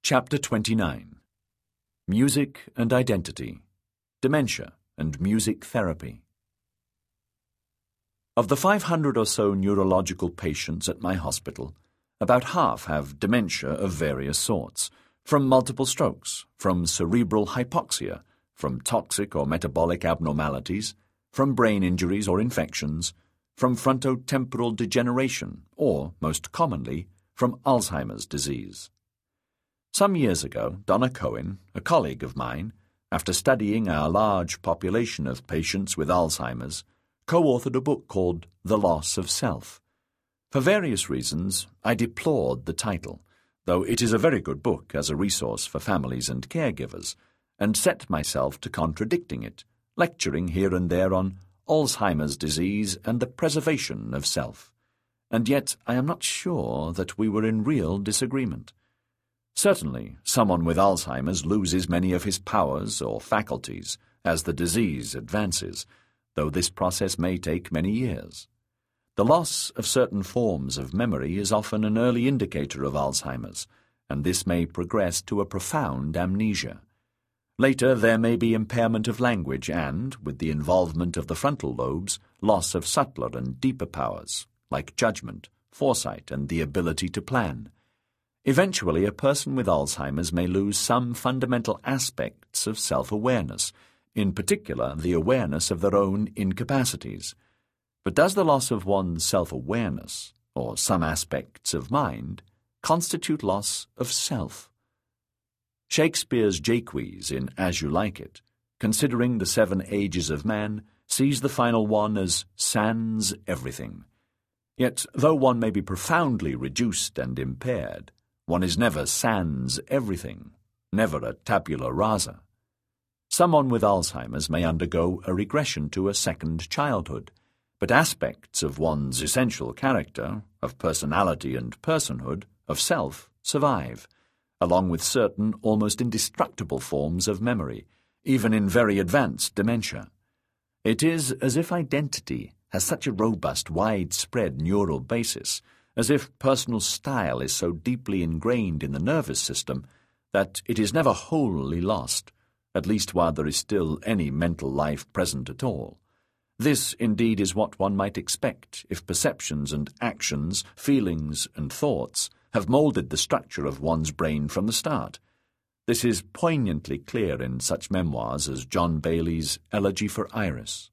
Chapter 29. Music and Identity, Dementia and Music Therapy. Of the 500 or so neurological patients at my hospital, about half have dementia of various sorts, from multiple strokes, from cerebral hypoxia, from toxic or metabolic abnormalities, from brain injuries or infections, from frontotemporal degeneration, or, most commonly, from Alzheimer's disease. Some years ago, Donna Cohen, a colleague of mine, after studying our large population of patients with Alzheimer's, co-authored a book called The Loss of Self. For various reasons, I deplored the title, though it is a very good book as a resource for families and caregivers, and set myself to contradicting it, lecturing here and there on Alzheimer's disease and the preservation of self. And yet I am not sure that we were in real disagreement. Certainly, someone with Alzheimer's loses many of his powers or faculties as the disease advances, though this process may take many years. The loss of certain forms of memory is often an early indicator of Alzheimer's, and this may progress to a profound amnesia. Later, there may be impairment of language and, with the involvement of the frontal lobes, loss of subtler and deeper powers, like judgment, foresight, and the ability to plan. Eventually, a person with Alzheimer's may lose some fundamental aspects of self-awareness, in particular the awareness of their own incapacities. But does the loss of one's self-awareness, or some aspects of mind, constitute loss of self? Shakespeare's Jaques in As You Like It, considering the 7 ages of man, sees the final one as sans everything. Yet, though one may be profoundly reduced and impaired, one is never sans everything, never a tabula rasa. Someone with Alzheimer's may undergo a regression to a second childhood, but aspects of one's essential character, of personality and personhood, of self, survive, along with certain almost indestructible forms of memory, even in very advanced dementia. It is as if identity has such a robust, widespread neural basis, as if personal style is so deeply ingrained in the nervous system that it is never wholly lost, at least while there is still any mental life present at all. This, indeed, is what one might expect if perceptions and actions, feelings and thoughts have moulded the structure of one's brain from the start. This is poignantly clear in such memoirs as John Bailey's Elegy for Iris.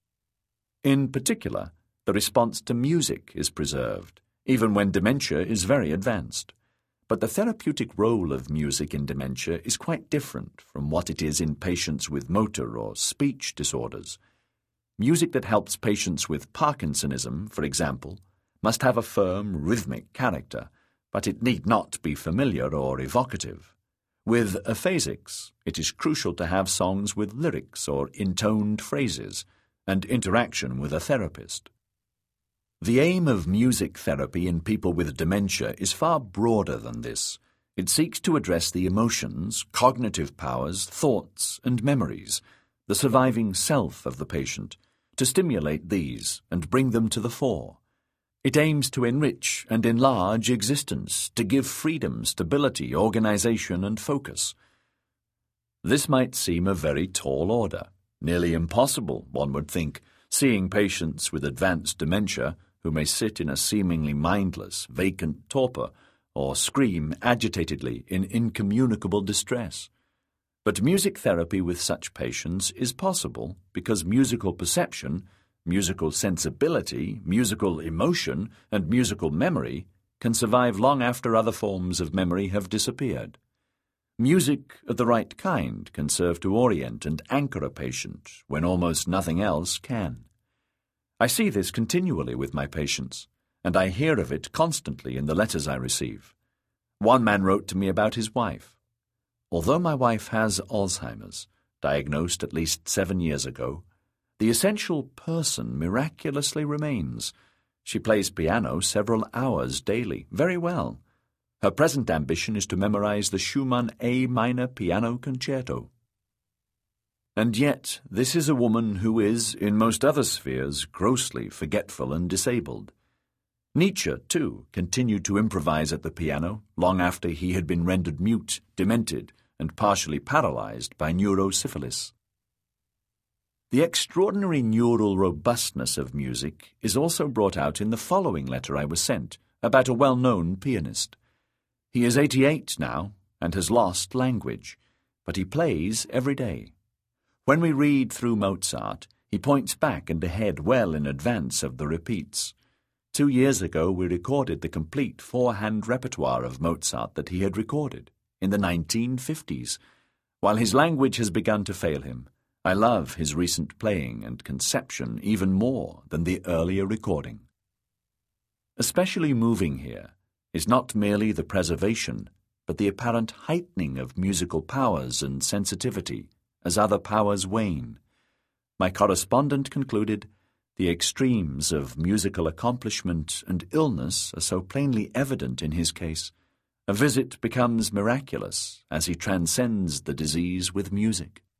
In particular, the response to music is preserved, even when dementia is very advanced. But the therapeutic role of music in dementia is quite different from what it is in patients with motor or speech disorders. Music that helps patients with Parkinsonism, for example, must have a firm, rhythmic character, but it need not be familiar or evocative. With aphasics, it is crucial to have songs with lyrics or intoned phrases, and interaction with a therapist. The aim of music therapy in people with dementia is far broader than this. It seeks to address the emotions, cognitive powers, thoughts, and memories, the surviving self of the patient, to stimulate these and bring them to the fore. It aims to enrich and enlarge existence, to give freedom, stability, organization, and focus. This might seem a very tall order, nearly impossible, one would think, seeing patients with advanced dementia who may sit in a seemingly mindless, vacant torpor, or scream agitatedly in incommunicable distress. But music therapy with such patients is possible because musical perception, musical sensibility, musical emotion, and musical memory can survive long after other forms of memory have disappeared. Music of the right kind can serve to orient and anchor a patient when almost nothing else can. I see this continually with my patients, and I hear of it constantly in the letters I receive. One man wrote to me about his wife. Although my wife has Alzheimer's, diagnosed at least 7 years ago, the essential person miraculously remains. She plays piano several hours daily, very well. Her present ambition is to memorize the Schumann A minor piano concerto. And yet, this is a woman who is, in most other spheres, grossly forgetful and disabled. Nietzsche, too, continued to improvise at the piano long after he had been rendered mute, demented, and partially paralyzed by neurosyphilis. The extraordinary neural robustness of music is also brought out in the following letter I was sent about a well-known pianist. He is 88 now and has lost language, but he plays every day. When we read through Mozart, he points back and ahead well in advance of the repeats. 2 years ago we recorded the complete four-hand repertoire of Mozart that he had recorded in the 1950s. While his language has begun to fail him, I love his recent playing and conception even more than the earlier recording. Especially moving here is not merely the preservation, but the apparent heightening of musical powers and sensitivity as other powers wane. My correspondent concluded, the extremes of musical accomplishment and illness are so plainly evident in his case. A visit becomes miraculous as he transcends the disease with music.